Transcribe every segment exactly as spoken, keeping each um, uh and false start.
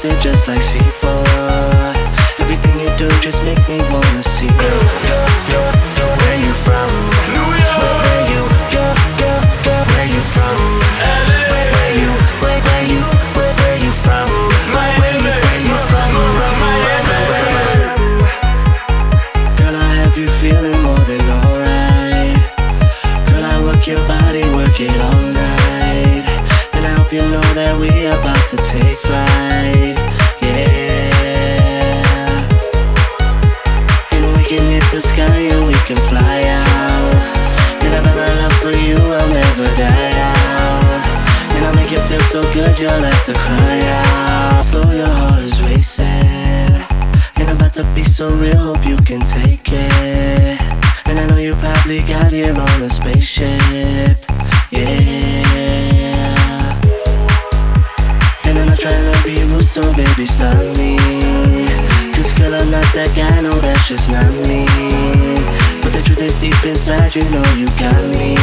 explosive just like C four. Everything you do just make me wanna see you. Go, go, go, where you from? New York. Where, where you go, go, go, where you from? L A. Where, where you, where, where you, where, where you from? Miami. Where you, where you from? Miami. Where you from? Girl, I have you feeling more than alright. Girl, I work your body, work it all night. And I hope you know that we about to take flight. The sky and we can fly out. And I bet my love for you will never die out. And I'll make you feel so good you'll have to cry out. Slow, your heart is racing, and I'm about to be so real, hope you can take it. And I know you probably got here on a spaceship, yeah. And I'm not trying to be rude, so baby stop me. Cause girl, I'm not that guy, no that's just not me. But the truth is deep inside, you know you got me,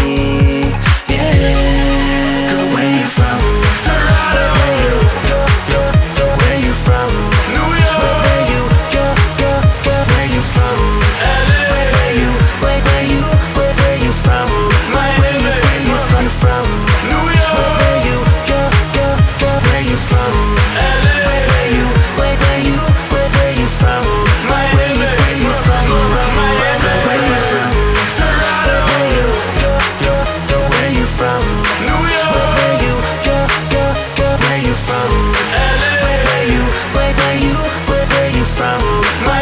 yeah. Girl, where you from? Where, where you go, go, go, where you from? New York. Where, where you go, go, go, where you from? L A. Where, where you, where, where you, where, where you from? Miami. Where you, where you from, from? New York. Where, where you go, go, go, where you from? L A. Where, where you, where, where you, where, where you from? Miami. Where you, where you from, from? Miami. Where you from? Where you go, go, go, where you from? New York. Where you go, go, go, where you from? L A. Where, where you, where, where you, where, where you from? Miami.